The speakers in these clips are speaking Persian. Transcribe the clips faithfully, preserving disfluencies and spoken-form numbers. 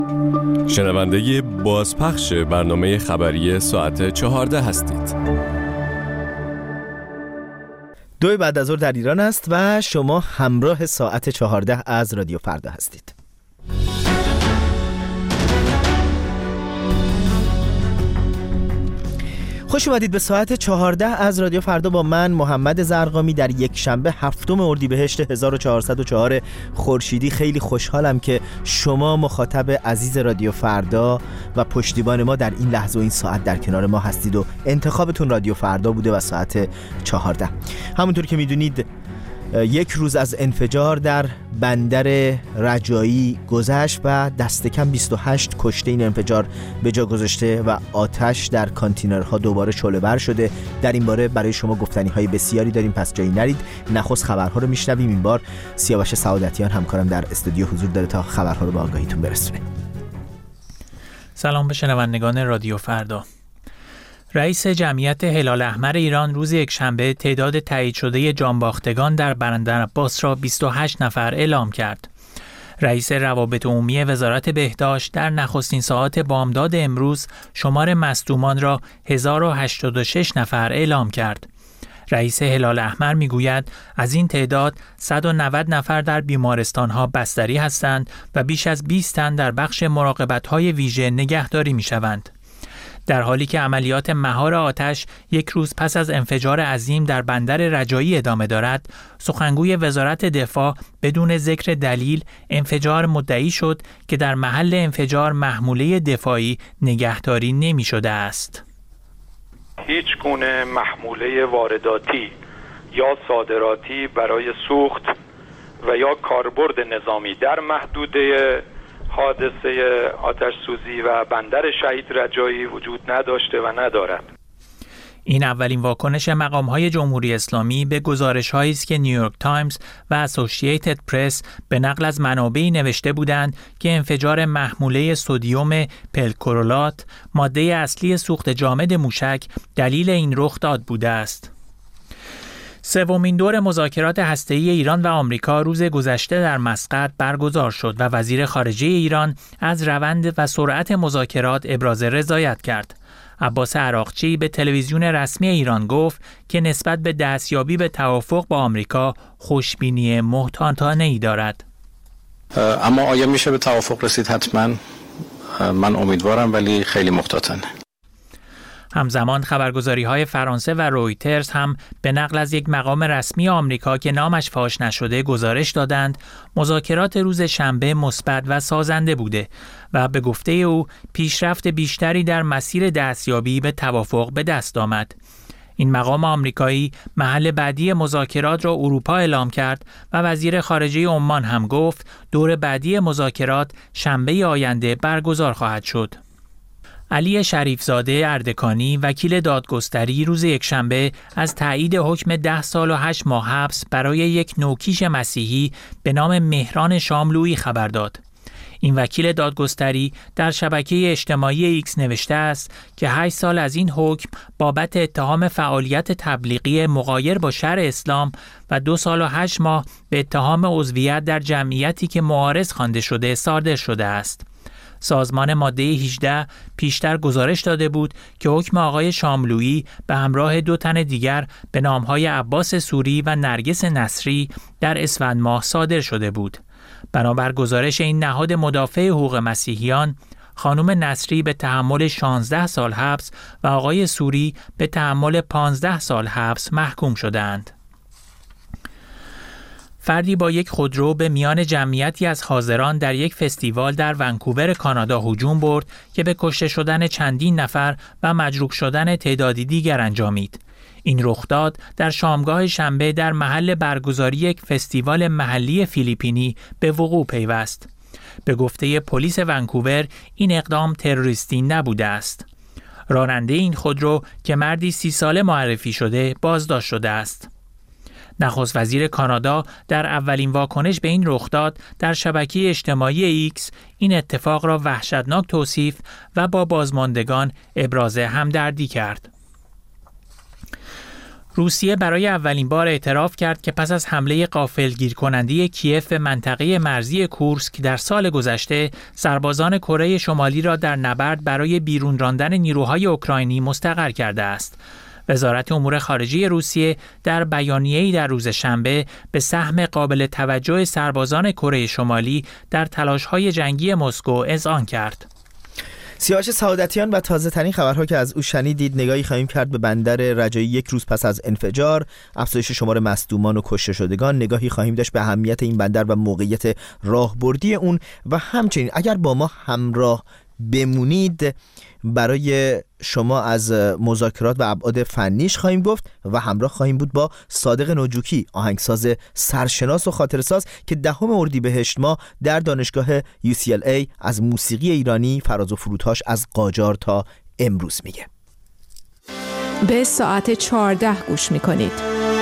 شنونده بازپخش برنامه خبری ساعت چهارده هستید. دو بعد از ظهر در ایران است و شما همراه ساعت چهارده از رادیو فردا هستید. خوش اومدید به ساعت چهارده از رادیو فردا با من محمد زرقامی در یک شنبه هفتم اردیبهشت هزار و چهارصد و چهار خورشیدی. خیلی خوشحالم که شما مخاطب عزیز رادیو فردا و پشتیبان ما در این لحظه و این ساعت در کنار ما هستید و انتخابتون رادیو فردا بوده و ساعت چهارده. همونطور که میدونید یک روز از انفجار در بندر رجایی گذشت و دست کم بیست و هشت کشته این انفجار به جا گذاشته و آتش در کانتینرها دوباره شعله‌ور شده. در این باره برای شما گفتنی‌های بسیاری داریم، پس جایی نرید. نخست خبرها رو میشنویم. این بار سیاوش سعادتیان همکارم در استودیو حضور داره تا خبرها رو به آگاهیتون برسونه. سلام به شنوندگان رادیو فردا. رئیس جمعیت هلال احمر ایران روز یکشنبه تعداد تایید شده جانباختگان در بندرعباس را بیست و هشت نفر اعلام کرد. رئیس روابط عمومی وزارت بهداشت در نخستین ساعات بامداد امروز شمار مصدومان را هزار و هشتاد و شش نفر اعلام کرد. رئیس هلال احمر میگوید از این تعداد صد و نود نفر در بیمارستان‌ها بستری هستند و بیش از بیست تن در بخش مراقبت‌های ویژه نگهداری می‌شوند. در حالی که عملیات مهار آتش یک روز پس از انفجار عظیم در بندر رجایی ادامه دارد، سخنگوی وزارت دفاع بدون ذکر دلیل انفجار مدعی شد که در محل انفجار محموله دفاعی نگهداری نمی شده است. هیچ گونه محموله وارداتی یا صادراتی برای سوخت و یا کاربرد نظامی در محدوده حادثه آتش سوزی و بندر شهید رجایی وجود نداشته و ندارد. این اولین واکنش مقام‌های جمهوری اسلامی به گزارش‌هایی است که نیویورک تایمز و اسوسییتد پرس به نقل از منابعی نوشته بودند که انفجار محموله سدیم پرکلورات، ماده اصلی سوخت جامد موشک، دلیل این رخ داد بوده است. سومین دور مذاکرات هسته‌ای ایران و آمریکا روز گذشته در مسقط برگزار شد و وزیر خارجه ایران از روند و سرعت مذاکرات ابراز رضایت کرد. عباس عراقچی به تلویزیون رسمی ایران گفت که نسبت به دستیابی به توافق با آمریکا خوشبینی محتاطانه‌ای دارد. اما آیا میشه به توافق رسید؟ حتما من امیدوارم، ولی خیلی محتاطانه. همزمان خبرگزاری‌های فرانسه و رویترز هم به نقل از یک مقام رسمی آمریکا که نامش فاش نشده گزارش دادند مذاکرات روز شنبه مثبت و سازنده بوده و به گفته او پیشرفت بیشتری در مسیر دستیابی به توافق به دست آمد. این مقام آمریکایی محل بعدی مذاکرات را اروپا اعلام کرد و وزیر خارجه عمان هم گفت دور بعدی مذاکرات شنبه آینده برگزار خواهد شد. علی شریفزاده اردکانی وکیل دادگستری روز یکشنبه از تایید حکم ده سال و هشت ماه حبس برای یک نوکیش مسیحی به نام مهران شاملویی خبر داد. این وکیل دادگستری در شبکه اجتماعی ایکس نوشته است که هشت سال از این حکم بابت اتهام فعالیت تبلیغی مغایر با شرع اسلام و دو سال و هشت ماه به اتهام عضویت در جمعیتی که معارض خوانده شده صادر شده است. سازمان ماده هجده پیشتر گزارش داده بود که حکم آقای شاملویی به همراه دو تن دیگر به نامهای عباس سوری و نرگس نصری در اسفند ماه صادر شده بود. بنابر گزارش این نهاد مدافع حقوق مسیحیان، خانم نصری به تحمل شانزده سال حبس و آقای سوری به تحمل پانزده سال حبس محکوم شدند. فردی با یک خودرو به میان جمعیتی از حاضران در یک فستیوال در ونکوور کانادا هجوم برد که به کشته شدن چندین نفر و مجروح شدن تعدادی دیگر انجامید. این رخداد در شامگاه شنبه در محل برگزاری یک فستیوال محلی فیلیپینی به وقوع پیوست. به گفته پلیس ونکوور این اقدام تروریستی نبوده است. راننده این خودرو که مردی سی ساله معرفی شده بازداشت شده است. نخست وزیر کانادا در اولین واکنش به این رخداد در شبکه اجتماعی ایکس این اتفاق را وحشتناک توصیف و با بازماندگان ابراز همدردی کرد. روسیه برای اولین بار اعتراف کرد که پس از حمله غافلگیر کننده کیف به منطقه مرزی کورسک در سال گذشته، سربازان کره شمالی را در نبرد برای بیرون راندن نیروهای اوکراینی مستقر کرده است. وزارت امور خارجه روسیه در بیانیه‌ای در روز شنبه به سهم قابل توجه سربازان کره شمالی در تلاش‌های جنگی مسکو اذعان کرد. سیاوش سعادتیان و تازه ترین خبرها که از او شنیدید، نگاهی خواهیم کرد به بندر رجایی یک روز پس از انفجار، افزایش شمار مصدومان و کشته شدگان، نگاهی خواهیم داشت به اهمیت این بندر و موقعیت راهبردی اون و همچنین اگر با ما همراه بمونید برای شما از مذاکرات و ابعاد فنیش خواهیم گفت و همراه خواهیم بود با صادق نوجوکی، آهنگساز سرشناس و خاطرساز که دهم اردیبهشت ماه در دانشگاه یو سی ال ای از موسیقی ایرانی فراز و فرودهاش از قاجار تا امروز میگه. به ساعت چهارده گوش میکنید.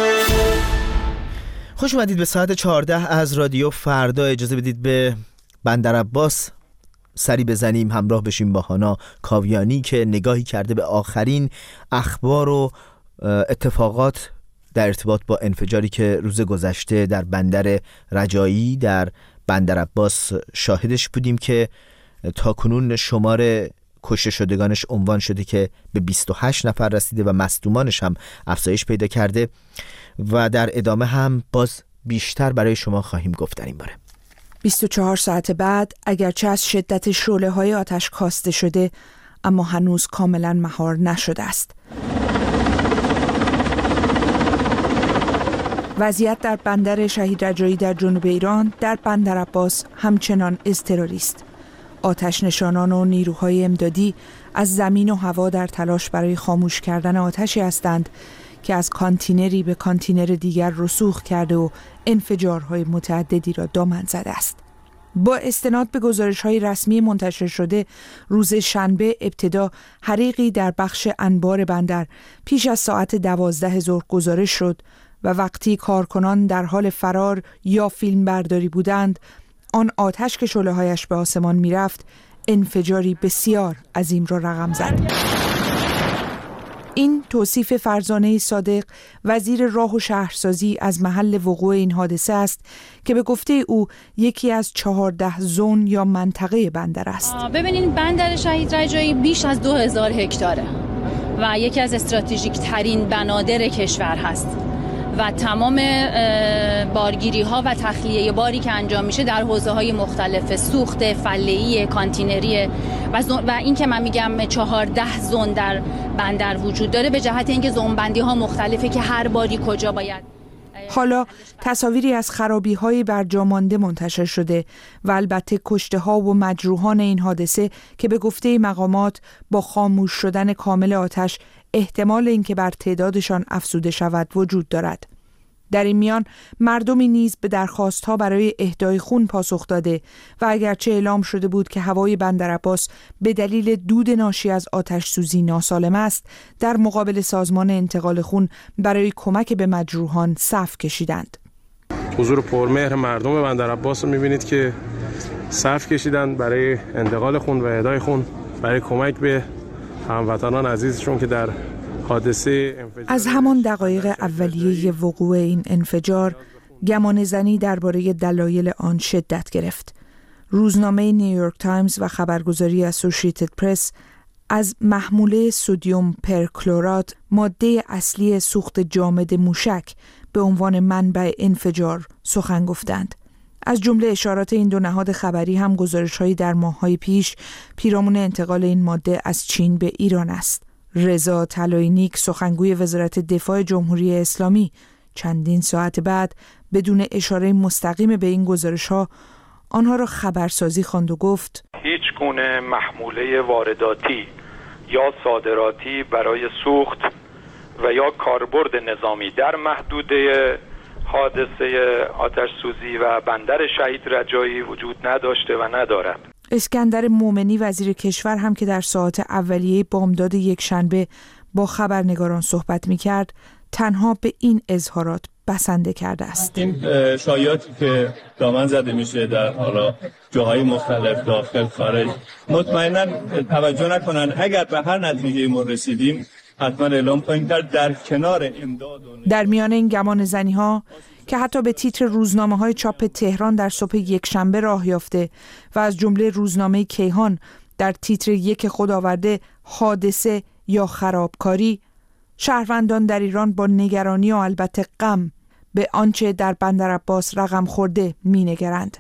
خوش اومدید به ساعت چهارده از رادیو فردا. اجازه بدید به بندرعباس سری بزنیم، همراه بشیم با هانا کاویانی که نگاهی کرده به آخرین اخبار و اتفاقات در ارتباط با انفجاری که روز گذشته در بندر رجایی در بندرعباس شاهدش بودیم که تاکنون شمار کشته شدگانش عنوان شده که به بیست و هشت نفر رسیده و مصدومانش هم افزایش پیدا کرده و در ادامه هم باز بیشتر برای شما خواهیم گفت در این باره. بیست و چهار ساعت بعد اگرچه از شدت شعله‌های آتش کاسته شده، اما هنوز کاملا مهار نشده است. وضعیت در بندر شهید رجایی در جنوب ایران در بندرعباس همچنان اضطراری است. آتش نشانان و نیروهای امدادی از زمین و هوا در تلاش برای خاموش کردن آتشی هستند که از کانتینری به کانتینر دیگر رسوخ کرده و انفجارهای متعددی را دامن زده است. با استناد به گزارش‌های رسمی منتشر شده، روز شنبه ابتدا حریقی در بخش انبار بندر پیش از ساعت دوازده ظهر گزارش شد و وقتی کارکنان در حال فرار یا فیلم برداری بودند، آن آتش که شعله‌هایش به آسمان می‌رفت، انفجاری بسیار عظیم را رقم زد. این توصیف فرزانه صادق، وزیر راه و شهرسازی، از محل وقوع این حادثه است که به گفته او یکی از چهارده زون یا منطقه بندر است. ببینید بندر شهید رجایی بیش از دو هزار هکتاره و یکی از استراتژیک ترین بنادر کشور هست و تمام بارگیری ها و تخلیه باری که انجام میشه در حوزه های مختلف، سوخت، فله‌ای، کانتینری و, و این که من میگم چهارده زون در بندر وجود داره به جهت اینکه زون بندی ها مختلفه که هر باری کجا باید. حالا تصاویری از خرابی های بر جا مانده منتشر شده و البته کشته ها و مجروحان این حادثه که به گفته مقامات با خاموش شدن کامل آتش احتمال اینکه بر تعدادشان افزوده شود وجود دارد. در این میان مردمی نیز به درخواست‌ها برای اهدای خون پاسخ داده و اگرچه اعلام شده بود که هوای بندرعباس به دلیل دود ناشی از آتش سوزی ناسالم است، در مقابل سازمان انتقال خون برای کمک به مجروحان صف کشیدند. حضور پرمهر مردم بندرعباس رو می‌بینید که صف کشیدند برای انتقال خون و اهدای خون، برای کمک به هموطنان عزیزشون که در حادثه انفجار. از همان دقایق اولیه وقوع این انفجار گمان زنی درباره دلایل آن شدت گرفت. روزنامه نیویورک تایمز و خبرگزاری اسوسییتد پرس از محموله سدیم پرکلورات، ماده اصلی سوخت جامد موشک، به عنوان منبع انفجار سخن گفتند. از جمله اشارات این دو نهاد خبری هم گزارش‌هایی در ماه‌های پیش پیرامون انتقال این ماده از چین به ایران است. رضا طلایی‌نیک، سخنگوی وزارت دفاع جمهوری اسلامی، چندین ساعت بعد بدون اشاره مستقیم به این گزارش‌ها آنها را خبرسازی خواند و گفت هیچ گونه محموله وارداتی یا صادراتی برای سوخت و یا کاربرد نظامی در محدوده حادثه آتش سوزی و بندر شهید رجایی وجود نداشته و ندارد. اسکندر مومنی، وزیر کشور، هم که در ساعات اولیه بامداد یک شنبه با خبرنگاران صحبت می‌کرد، تنها به این اظهارات بسنده کرده است. این شایعاتی که دامن زده میشه در حالا جاهای مختلف داخل خارج، مطمئنا توجه نکنن. اگر به هر نتیجه ما رسیدیم حتما اعلام کنیم در در کنار امداد. در میان این گمان زنی ها که حتی به تیتر روزنامه های چاپ تهران در صبح یکشنبه راه یافته و از جمله روزنامه کیهان در تیتر یک خود آورده حادثه یا خرابکاری، شهروندان در ایران با نگرانی و البته غم به آنچه در بندرعباس رقم خورده می نگرند.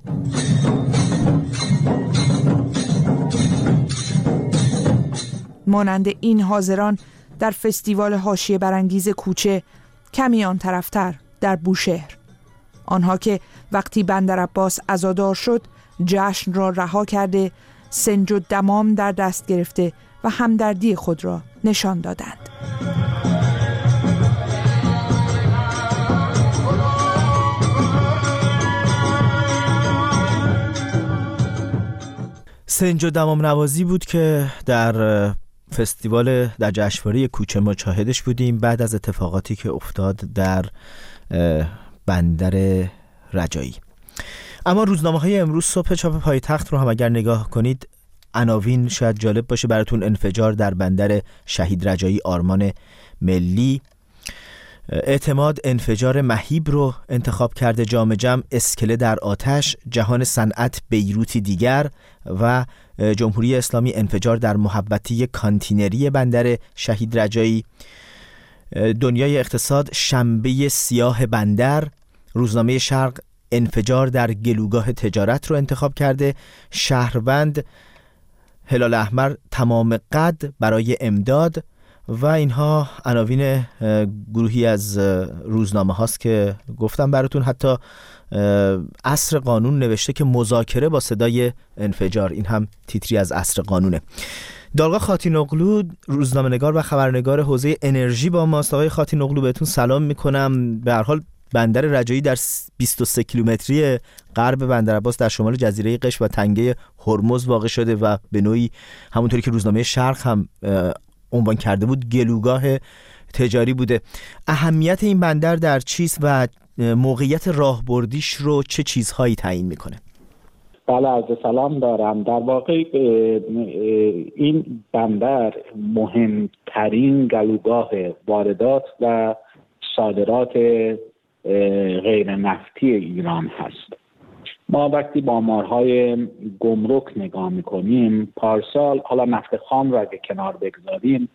مانند این حاضران در فستیوال حاشیه برانگیز کوچه کمی آن طرفتر در بوشهر، آنها که وقتی بندرعباس عزادار شد جشن را رها کرده، سنج و دمام در دست گرفته و همدردی خود را نشان دادند. سنج و دمام نوازی بود که در فستیوال در جشنواره کوچه ما شاهدش بودیم بعد از اتفاقاتی که افتاد در بندر رجایی. اما روزنامه های امروز صبح چاپ پایتخت رو هم اگر نگاه کنید، عناوین شاید جالب باشه براتون: انفجار در بندر شهید رجایی آرمان ملی، اعتماد انفجار مهیب رو انتخاب کرده، جام جم اسکله در آتش، جهان صنعت بیروتی دیگر و جمهوری اسلامی انفجار در محبتی کانتینری بندر شهید رجایی، دنیای اقتصاد شنبه سیاه بندر، روزنامه شرق انفجار در گلوگاه تجارت رو انتخاب کرده، شهروند هلال احمر تمام قد برای امداد و اینها عناوین گروهی از روزنامه هاست که گفتم براتون. حتی عصر قانون نوشته که مذاکره با صدای انفجار، این هم تیتری از عصر قانونه. دالغا خاتینوغلو روزنامه نگار و خبرنگار حوزه انرژی با ماست. آقای خاتینوغلو بهتون سلام میکنم. به هر حال بندر رجایی در بیست و سه کیلومتری غرب بندرعباس در شمال جزیره قشم و تنگه هرمز واقع شده و به نوعی همونطوری که روزنامه شرق هم عنوان کرده بود گلوگاه تجاری بوده. اهمیت این بندر در چیست و موقعیت راهبردیش رو چه چیزهایی تعیین میکنه؟ بله، عرض سلام دارم. در واقع این بندر مهمترین گلوگاه واردات و صادرات غیر نفتی ایران هست. ما وقتی با آمارهای گمرک نگاه میکنیم، پارسال، حالا نفت خام را اگه کنار بگذاریم،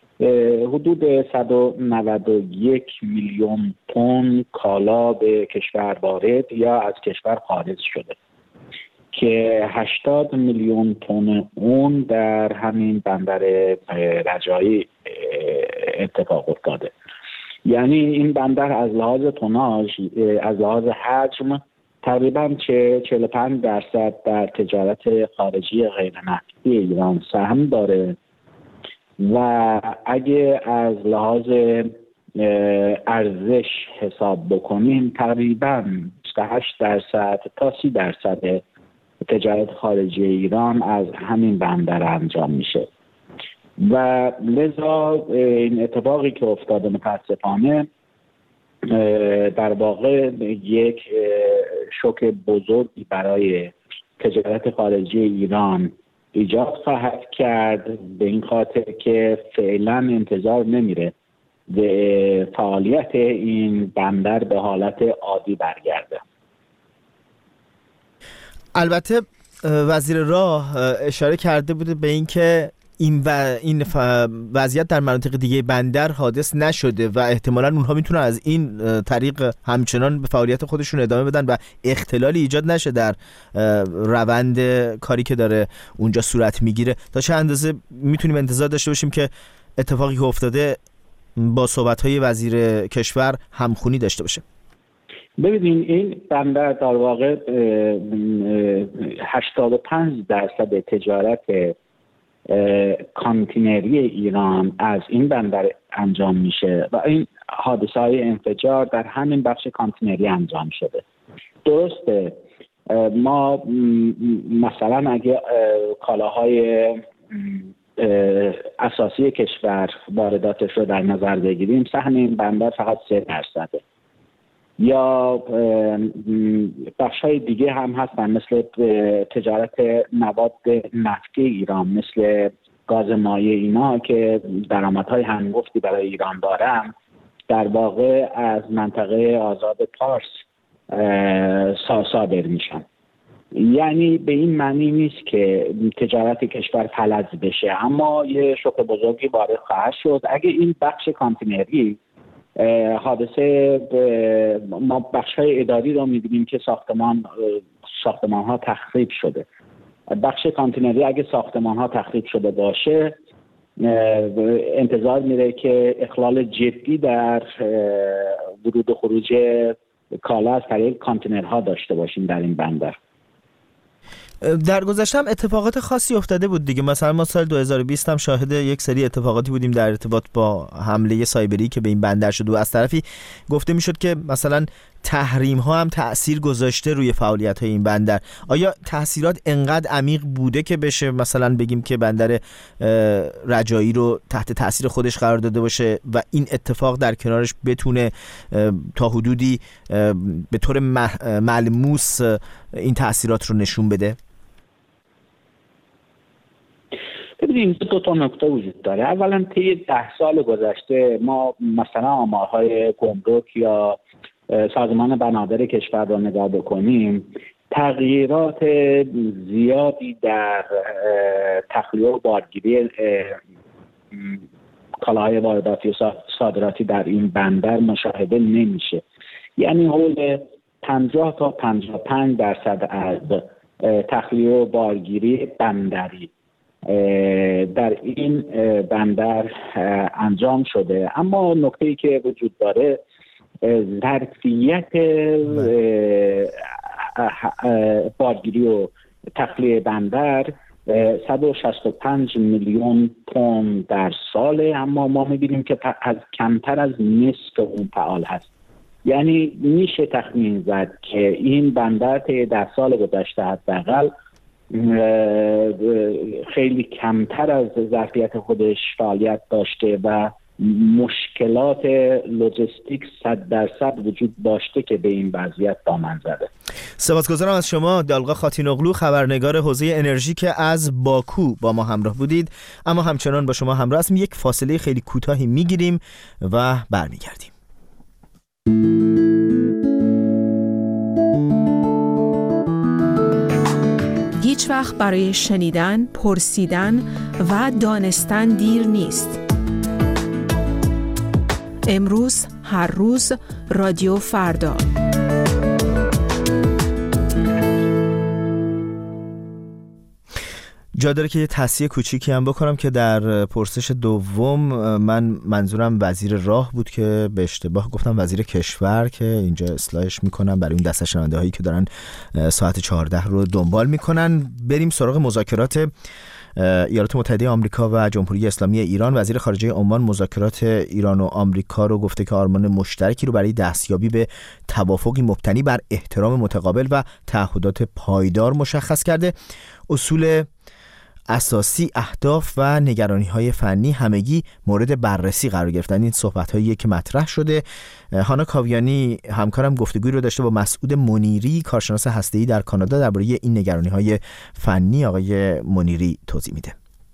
حدود صد و نود و یک میلیون تن کالا به کشور وارد یا از کشور خارج شده که هشتاد میلیون تن اون در همین بندر رجایی اتفاق افتاده. یعنی این بندر از لحاظ توناژ، از لحاظ حجم تقریباً چهل و پنج درصد در تجارت خارجی غیر نفتی ایران سهم داره و اگه از لحاظ ارزش حساب بکنیم تقریباً بیست و هشت درصد تا سی درصد تجارت خارجی ایران از همین بندر انجام میشه و لذا این اتفاقی که افتاده متاسفانه در واقع یک شوک بزرگی برای تجارت خارجی ایران ایجاد خواهد کرد، به این خاطر که فعلا انتظار نمیره به فعالیت این بندر به حالت عادی برگرده. البته وزیر راه اشاره کرده بوده به این که این و این وضعیت در مناطق دیگه بندر حادث نشده و احتمالاً اونها میتونن از این طریق همچنان به فعالیت خودشون ادامه بدن و اختلالی ایجاد نشه در روند کاری که داره اونجا صورت میگیره. تا چه اندازه میتونیم انتظار داشته باشیم که اتفاقی که افتاده با صحبت‌های وزیر کشور همخونی داشته باشه؟ ببینید این بندر در واقع هشتاد و پنج درصد تجارت کانتینری ایران از این بندر انجام میشه و این حادثه های انفجار در همین بخش کانتینری انجام شده. درسته ما مثلا اگه کالاهای اساسی کشور وارداتش رو در نظر بگیریم، سهم این بندر فقط سه درصده. یا بخش‌های دیگه هم هستن مثل تجارت مواد نفتی ایران، مثل گاز مایع اینا که درآمدهای هنگفتی برای ایران دارن در واقع از منطقه آزاد پارس صادر میشن. یعنی به این معنی نیست که تجارت کشور فلج بشه، اما یه شوک بزرگی وارد خواهد شد اگه این بخش کانتینری حادثه. ما بخش‌های اداری رو می‌بینیم که ساختمان ساختمان‌ها تخریب شده. بخش کانتینری اگه ساختمان‌ها تخریب شده باشه انتظار میره که اخلال جدی در ورود و خروج کالا از طریق کانتینرها داشته باشیم در این بندر. در گذشته هم اتفاقات خاصی افتاده بود دیگه. مثلا ما سال دو هزار و بیست هم شاهد یک سری اتفاقاتی بودیم در ارتباط با حمله سایبری که به این بندر شد و از طرفی گفته میشد که مثلا تحریم ها هم تأثیر گذاشته روی فعالیت های این بندر. آیا تأثیرات انقدر عمیق بوده که بشه مثلا بگیم که بندر رجایی رو تحت تأثیر خودش قرار داده باشه و این اتفاق در کنارش بتونه تا حدودی به طور ملموس این تأثیرات رو نشون بده؟ ببینید دو تا نکته وجود داره. اولا طی ده سال گذشته ما مثلا آمارهای گمرک یا سازمان بنادر کشور را نگاه بکنیم، تغییرات زیادی در تخلیه و بارگیری کالاهای وارداتی و صادراتی در این بندر مشاهده نمیشه. یعنی حول پنجاه تا پنجاه و پنج درصد از تخلیه و بارگیری بندری در این بندر انجام شده. اما نکته‌ای که وجود داره ظرفیت بارگیری و تخلیه بندر صد و شصت و پنج میلیون تن در ساله، اما ما می‌بینیم که از کمتر از نصف اون فعال هست. یعنی میشه تخمین زد که این بندر طی ده سال گذشته حداقل خیلی کمتر از ظرفیت خودش فعالیت داشته و مشکلات لوجستیک صد درصد وجود داشته که به این وضعیت دامن زده. سپاسگزارم از شما دالقا خاتینوغلو، خبرنگار حوزه انرژی که از باکو با ما همراه بودید. اما همچنان با شما همراه هستیم. یک فاصله خیلی کوتاهی میگیریم و برمیگردیم. هیچ وقت برای شنیدن، پرسیدن و دانستن دیر نیست. امروز، هر روز، رادیو فردا. جا داره که یه تصحیح کوچیکی هم بکنم که در پرسش دوم من منظورم وزیر راه بود که به اشتباه گفتم وزیر کشور، که اینجا اصلاحش میکنم برای اون دسته شنونده هایی که دارن ساعت چهارده رو دنبال میکنن. بریم سراغ مذاکرات ایالات متحده آمریکا و جمهوری اسلامی ایران. وزیر خارجه عمان مذاکرات ایران و آمریکا رو گفته که آرمان مشترکی رو برای دستیابی به توافقی مبتنی بر احترام متقابل و تعهدات پایدار مشخص کرده. اصول اساسی، اهداف و نگرانی‌های فنی همگی مورد بررسی قرار گرفتن. این صحبت‌هایی که مطرح شده. هانا کاویانی همکارم گفتگویی رو داشته با مسعود منیری، کارشناس هسته‌ای در کانادا، درباره این نگرانی‌های فنی. آقای منیری توضیح میده.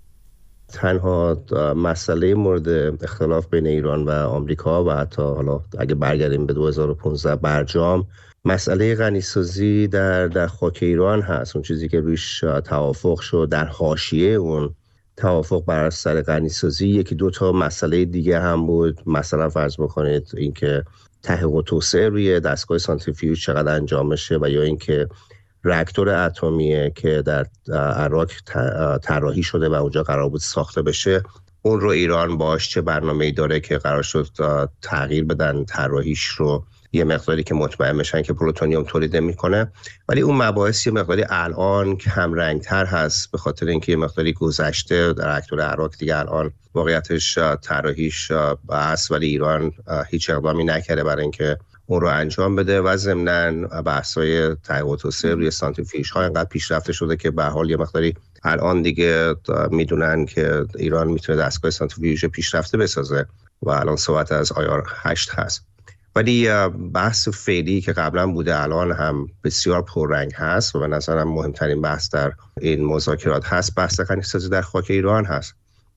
تنها مسئله مورد اختلاف بین ایران و آمریکا و حتی حالا اگه برگردیم به دو هزار و پانزده برجام، مسئله غنیسازی در در خاک ایران هست. اون چیزی که رویش توافق شد در حاشیه اون توافق بر سر غنیسازی یکی دو تا مسئله دیگه هم بود. مثلا فرض بکنید اینکه تحقیق و توسعه روی دستگاه سانتریفیوژ چقدر انجام بشه و یا اینکه راکتور اتمیه که در عراق طراحی شده و اونجا قرار بود ساخته بشه، اون رو ایران باش چه برنامه‌ای داره که قرار شد تغییر بدن طراحیش رو یه مقداری که مطمئن بشن که پلوتونیوم تولید نمی‌کنه. ولی اون مباحث یه مقداری الان کم رنگ‌تر هست به خاطر اینکه یه مقداری گذشته در راکتور عراق دیگه الان واقعیتش طراحیش هست، ولی ایران هیچ اقدامی نکرده برای اینکه اون رو انجام بده و ضمناً بحث‌های تحقیق و توسعه روی سانتریفیوژها اینقدر پیشرفته شده که به هر حال یه مقداری الان دیگه میدونن که ایران میتونه دستگاه سانتریفیوژ پیشرفته بسازه و الان صحبت از آی آر هشت هست. ولی بحث فعلی که قبلا بوده الان هم بسیار پررنگ هست و به نظرم مهمترین بحث در این مذاکرات هست بحث غنیسازی در خاک ایران هست.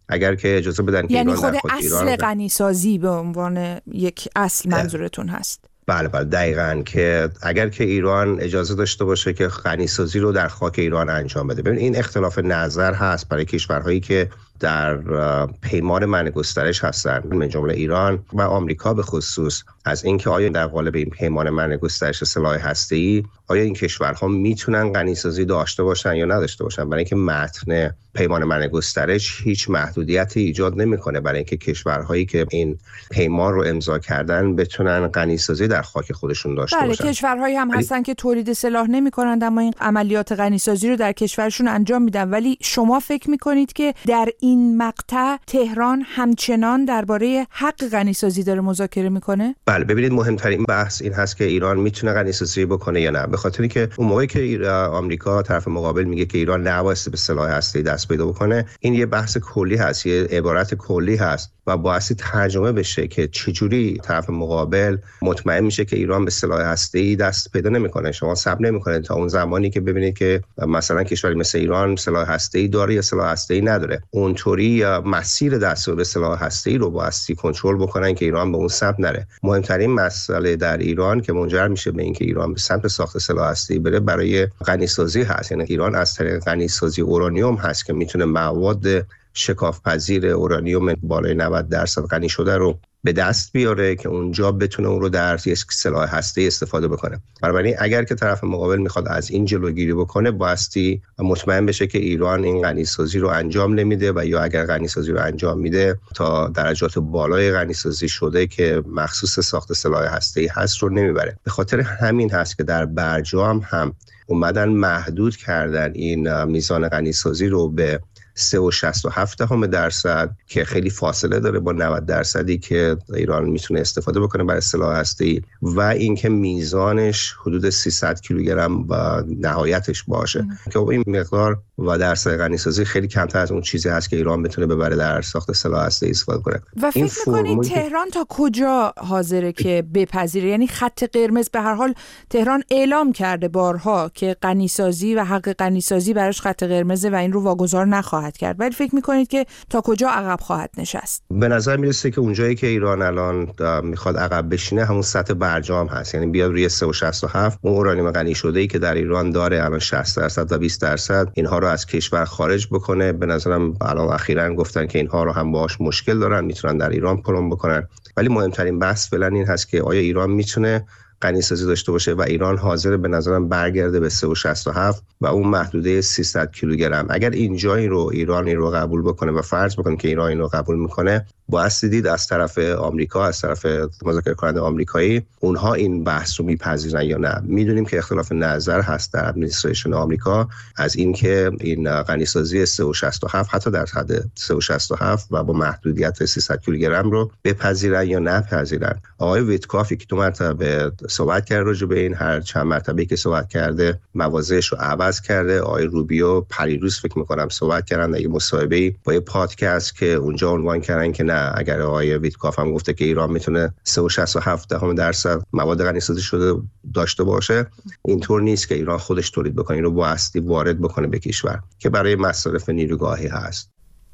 اگر که اجازه بدن که یعنی ایران خود در خاک اصل ایران غنیسازی به عنوان یک اصل منظورتون هست؟ بله بله دقیقاً، که اگر که ایران اجازه داشته باشه که غنیسازی رو در خاک ایران انجام بده. ببین این اختلاف نظر هست برای کشورهایی که در پیمان منع گسترش هستند، من جمله ایران و آمریکا به خصوص، از اینکه آیا در قالب این پیمان منع گسترش سلاح هسته‌ای آیا این کشورها میتونن غنیسازی داشته باشن یا نداشته باشن. برای اینکه متن پیمان منع گسترش هیچ محدودیتی ایجاد نمیکنه برای اینکه کشورهایی که این پیمان رو امضا کردن بتونن غنیسازی در خاک خودشون داشته بله، باشن. کشورهایی هم هستن که تولید سلاح نمیکنند اما این عملیات غنیسازی رو در کشورشون انجام میدن. ولی شما فکر میکنید که در این مقطع تهران همچنان درباره حق غنیسازی داره مذاکره میکنه؟ بله، ببینید مهمترین بحث این هست که ایران میتونه غنیسازی بکنه یا نه. به خاطر اینکه اون موقعی که آمریکا طرف مقابل میگه که ایران نباید به سلاح هسته‌ای دست پیدا بکنه، این یه بحث کلی هست، یه عبارت کلی هست و باعث ترجمه بشه که چجوری طرف مقابل مطمئن میشه که ایران به سلاح هسته‌ای دست پیدا نمیکنه. شما صبر نمیکنید تا اون زمانی که ببینید که مثلا کشوری مثل ایران سلاح هسته‌ای داره یا سلاح هسته‌ای نداره. اونطوری مسیر دستیابی به سلاح هسته‌ای رو بایستی کنترل بکنن که ایران به اون سمت نره. مهمترین مسئله در ایران که منجر میشه به اینکه ایران به سمت ساخت سلاح هسته‌ای بره برای غنیسازی هست. یعنی ایران از طریق غنیسازی اورانیوم هست که میتونه مواد شکافپذیر اورانیوم بالای نود درصد غنی شده رو به دست بیاره که اونجا بتونه اون رو در یک سلاح هسته‌ای استفاده بکنه. بنابراین اگر که طرف مقابل میخواد از این جلوگیری بکنه، بایستی مطمئن بشه که ایران این غنیسازی رو انجام نمیده و یا اگر غنیسازی رو انجام میده تا درجات بالای غنیسازی شده که مخصوص ساخت سلاح هسته‌ای هست رو نمیبره. به خاطر همین هست که در برجام هم اومدن محدود کردن این میزان غنیسازی رو به سه و شصت و هفت دهم درصد که خیلی فاصله داره با نود درصدی که ایران میتونه استفاده بکنه برای سلاح هسته‌ای و اینکه میزانش حدود سیصد کیلوگرم و نهایتش باشه که این مقدار و درصد غنیسازی خیلی کمتر از اون چیزی هست که ایران بتونه ببره در ساخت سلاح هسته‌ای استفاده کنه. و فکر می‌کنید تهران تا کجا حاضره که بپذیره؟ یعنی خط قرمز به هر حال تهران اعلام کرده بارها که غنیسازی و حق غنیسازی براش خط قرمزه و این رو واگذار نخواهد کرد. ولی فکر می‌کنید که تا کجا عقب خواهد نشست؟ به نظر میرسه که اونجایی که ایران الان میخواد عقب بشینه همون سطح برجام هست، یعنی بیاد روی سه و شصت و هفت اون اورانیوم غنی شده‌ای که در ایران داره الان شصت درصد و بیست درصد اینها رو از کشور خارج بکنه. به نظرم الان اخیراً گفتن که اینها رو هم باهاش مشکل دارن، میتونن در ایران پلم بکنن. ولی مهمترین بحث فعلا این هست که آیا ایران میتونه غنیسازی داشته باشه و ایران حاضر به نظرم برگرده به سه و شصت و هفت و اون محدوده سیصد کیلوگرم. اگر اینجا این رو ایران این رو قبول بکنه و فرض بکنه که ایران این رو قبول میکنه، باعث دید از طرف آمریکا، از طرف مذاکره کننده آمریکایی، اونها این بحث رو میپذیرن یا نه. میدونیم که اختلاف نظر هست در ادمنستریشن آمریکا از اینکه این غنیسازی سه و شصت و هفت حتی در حد سه و شصت و هفت و با محدودیت سیصد کیلوگرم رو بپذیرن یا نپذیرن. آقای ویتکافی که دو مرتبه صحبت کرد راجع به این، هر چند مرتبه که صحبت کرده مواضعش رو عوض کرده. آقای روبیو پریروز فکر می‌کنم صحبت کردن در یه مصاحبه‌ای با یه پادکست که اونجا عنوان کردن که نه، اگر آقای ویتکاف هم گفته که ایران میتونه سه و شصت و هفت دهم درصد مواد غنیسازی شده داشته باشه، اینطور نیست که ایران خودش تولید بکنه، این رو بایستی وارد بکنه به کشور که برای مصارف نیروگاهی هست.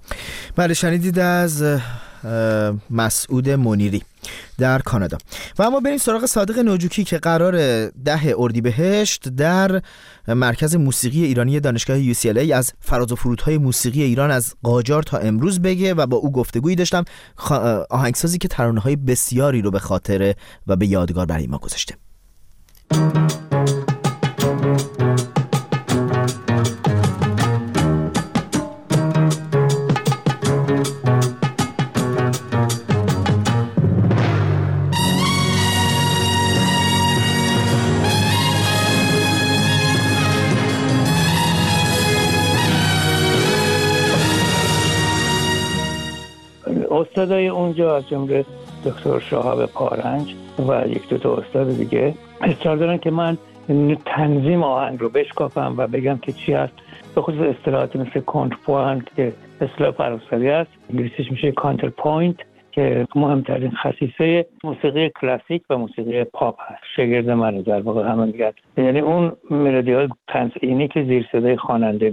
بله، شنیدید از مسعود منیری در کانادا. و اما بریم سراغ صادق نوجوکی که قرار ده اردیبهشت در مرکز موسیقی ایرانی دانشگاه یو سی ال ای از فراز و فرودهای موسیقی ایران از قاجار تا امروز بگه و با او گفتگویی داشتم، آهنگسازی که ترانه‌های بسیاری رو به خاطره و به یادگار برای ما گذاشته. استادای اونجا از جمله دکتر شهاب پارنج و یک دو تا استاد دیگه اصرار دارن که من تنظیم آهنگ رو بشکافم و بگم که چی هست، به خصوص اصطلاحاتی مثل کانترپوینت که اصطلاح فرانسوی است، انگلیسیش میشه کانتر پوینت که مهمترین خصیصه موسیقی کلاسیک و موسیقی پاپ هست. شاگرد من در واقع همه میگن، یعنی اون ملودی‌های تنظیمی که زیر صدای خواننده میاد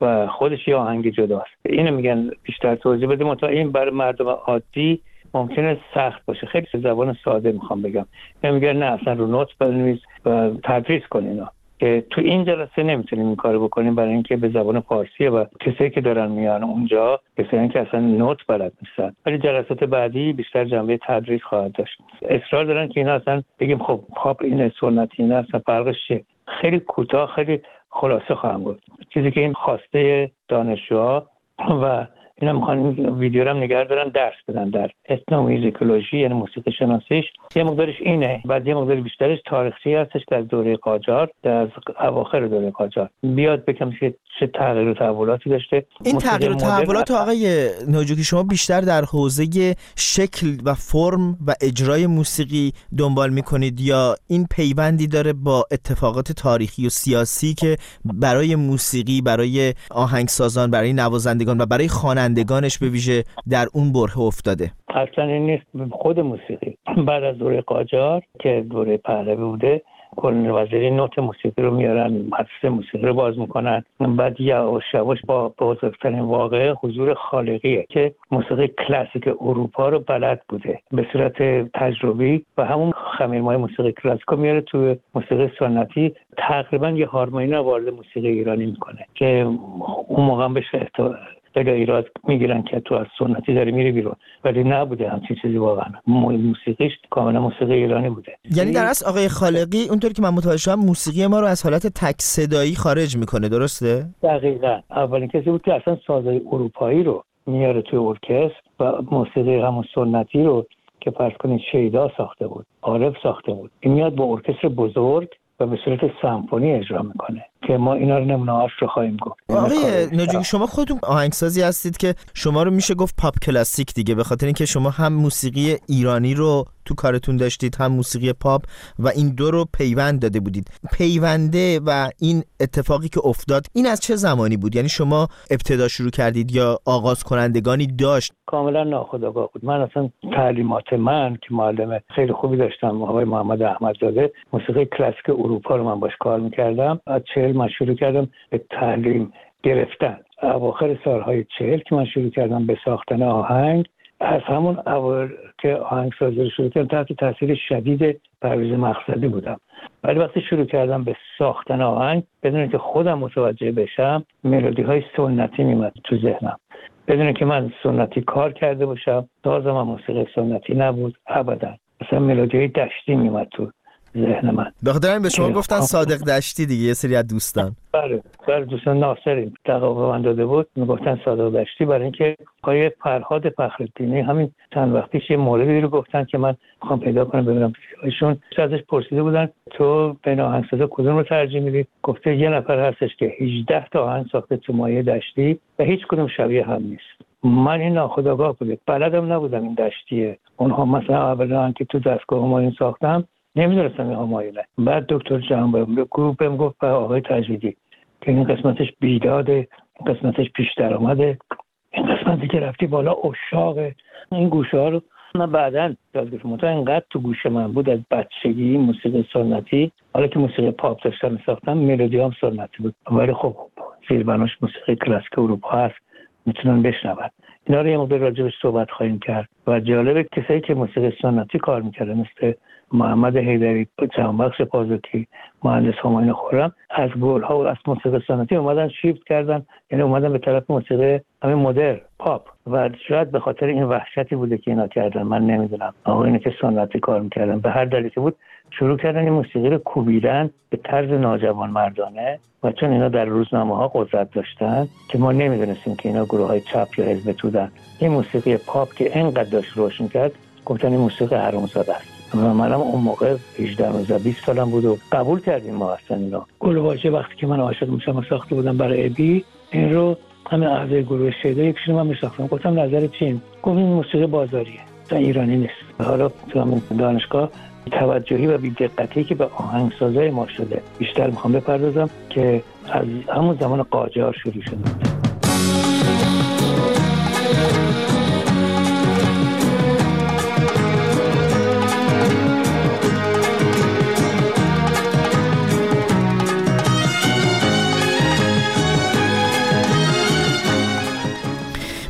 و خودش یه آهنگ جداست. اینو میگن بیشتر توضیح بده، متا این برای مردم عادی ممکنه سخت باشه. خیلی زبان ساده میخوام بگم، میگن نه اصلا رو نوت بنویس و تدریس کن اینا، که تو این جلسه نمیتونیم این کارو بکنیم برای اینکه به زبان فارسیه و کسایی که دارن میان اونجا کسایی که اصلا نوت بلد نیستن. ولی جلسات بعدی بیشتر جنبه تدریس خواهد داشت. اصرار دارن که اینا اصلا بگیم خب پاپ این سنتی نه، اصلا فرقش چیه. خیلی کوتاه خیلی خلاصه خواهم گفت چیزی که این خواسته دانشجوها و اینا میخوان ویدیو رو هم نگه دارن درس بدن در اتنوموزیکولوژی، یعنی موسیقی شناسیش. یه مقدارش اینه، بعد یه مقدار بیشترش تاریخی هستش در دوره قاجار، در اواخر دوره قاجار بیاد بگم که چه تغییر و تحولاتی داشته. این تغییر و تحولات آقای ناجوکی شما بیشتر در حوزه شکل و فرم و اجرای موسیقی دنبال میکنید یا این پیوندی داره با اتفاقات تاریخی و سیاسی که برای موسیقی، برای آهنگسازان، برای نوازندگان و برای خوانندگانش به ویژه در اون بره افتاده؟ اصلا این نیست. خود موسیقی بعد از دوره قاجار که دوره پهلوی بوده، کل وزیری نوت موسیقی رو میارن، مدرسه موسیقی رو باز میکنن. بعد یواش یواش با بزرگترین واقعه حضور خالقیه که موسیقی کلاسیک اروپا رو بلد بوده به صورت تجربی و همون خمیرمای موسیقی کلاسیک میاره تو موسیقی سنتی. تقریبا یه هارمونی رو وارد موسیقی ایرانی میکنه که اون موقع بهش اگه ایراد میگیرن که تو از سنتی داری میری بیرون، ولی نبوده همچین چیزی واقعا. موسیقیش کاملا موسیقی ایرانی بوده. یعنی در اصل آقای خالقی اونطور که من متوجه شدم موسیقی ما رو از حالت تک صدایی خارج میکنه، درسته؟ دقیقاً. اولین کسی بود که اصلا سازهای اروپایی رو میاره توی ارکستر و موسیقی همون سنتی رو که فرض کنید شیدا ساخته بود، عارف ساخته بود، این میاد با ارکستر بزرگ و به صورت سمفونی اجرا میکنه که ما اینا رو نمونه‌هاش رو خواهیم گفت. آقای ناجوکی شما خودتون آهنگسازی هستید که شما رو میشه گفت پاپ کلاسیک دیگه، به خاطر اینکه شما هم موسیقی ایرانی رو تو کارتون داشتید هم موسیقی پاپ و این دو رو پیوند داده بودید. پیونده و این اتفاقی که افتاد این از چه زمانی بود؟ یعنی شما ابتدا شروع کردید یا آغاز کنندگانی داشت؟ کاملا ناخودآگاه بود. من اصلا تعلیمات من که معلم خیلی خوبی داشتم، آقای محمد احمدزاده، موسیقی کلاسیک اروپا رو من باش کار می‌کردم. از چهل من شروع کردم به تعلیم گرفتن. اواخر سالهای چهل که من شروع کردم به ساختن آهنگ، از همون اول که آهنگسازی رو شروع کردم تحت تاثیر شدید پرویز مقصدی بودم. ولی وقتی شروع کردم به ساختن آهنگ بدون که خودم متوجه بشم ملودی های سنتی میمد تو ذهنم، بدون که من سنتی کار کرده باشم. تازه من موسیقی سنتی نبود ابدا، اصلا ملودی های دشتی میمد تو ذهن من. بخاطر همین به شما گفتن صادق دشتی دیگه، یه سری از دوستان. بله بله دوستان ناصری تقاضا من داده بود میگفتن صادق دشتی، برای اینکه آقای فرهاد فخرالدینی همین چند وقت پیش یه موردی رو گفتن که من میخوام پیدا کنم ببینم. ایشون ازش پرسیده بودن تو بین آهنگسازا کدوم رو ترجیح میدی؟ گفته یه نفر هستش که هجده تا آهنگ ساخته تو مایه دشتی و هیچ کدوم شبیه هم نیست. من این ناخودآگاه بوده، بلدم نبودم این دشتیه. اونها مثلا اولا که تو دستگاه ما این ساختم نمیدونستم این همایونه. بعد دکتر جهانبخش گروه گفت به آقای تجویدی که این قسمتش بیداده، این قسمتش پیش در آمده، این قسمتی که رفتی بالا اشاقه. این گوشه ها رو من بعداً یاد گرفتم. تا اینقدر تو گوش من بود از بچگی موسیقی سنتی، حالا که موسیقی پاپ داشتم ساختم ملودی هم سنتی بود، ولی خب زیربناش موسیقی کلاسیک اروپا هست، میتونن بشنون. اینا رو یه موقع راجبش صحبت خواهیم کرد. و جالبه کسایی که موسیقی سنتی کار میکردن مثل محمد حیدری، جهانبخش پازوکی، مهندس همایون خرم، از گل‌ها و از موسیقی سنتی اومدن شیفت کردن، یعنی اومدن به طرف موسیقی همین مدرن پاپ. و شاید به خاطر این وحشتی بوده که اینا کردن، من نمیدونم. آقایونی که سنتی کار میکردن به هر دلیلی بود شروع کردن این موسیقی رو کوبیدن به طرز ناجوان مردانه، و چون اینا در روزنامه‌ها قدرت داشتن که ما نمیدونستیم که اینا گروه‌های چپ یا حزب توده، این موسیقی پاپ که اینقدر داشت روشن کرد گفتن این موسیقی حرامزاده است. و منم اون موقع هجده و بیست سالم بود و قبول کردیم ما اصلا اینا. گلواژه وقتی که من عاشق میشم ساخته بودم برای ابی، این رو همین اعضای گروه شیدا یکیشون من میساختم. گفتم نظر چین؟ گفت این موسیقی بازاریه، تا ایرانی نیست. حالا تو همین دانشگاه توجهی و بی‌دقتی که به آهنگسازای ما شده بیشتر میخوام بپردازم که از همون زمان قاجار شروع شده.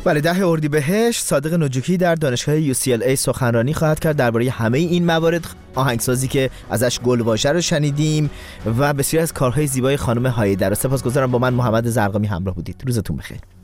بله، ده اردیبهشت صادق نجوکی در دانشگاه یو سی ال ای سخنرانی خواهد کرد درباره همه این موارد، آهنگسازی که ازش گلواژه رو شنیدیم و بسیاری از کارهای زیبای خانم هایدر. سپاسگزارم با من محمد زرقامی همراه بودید. روزتون بخیر.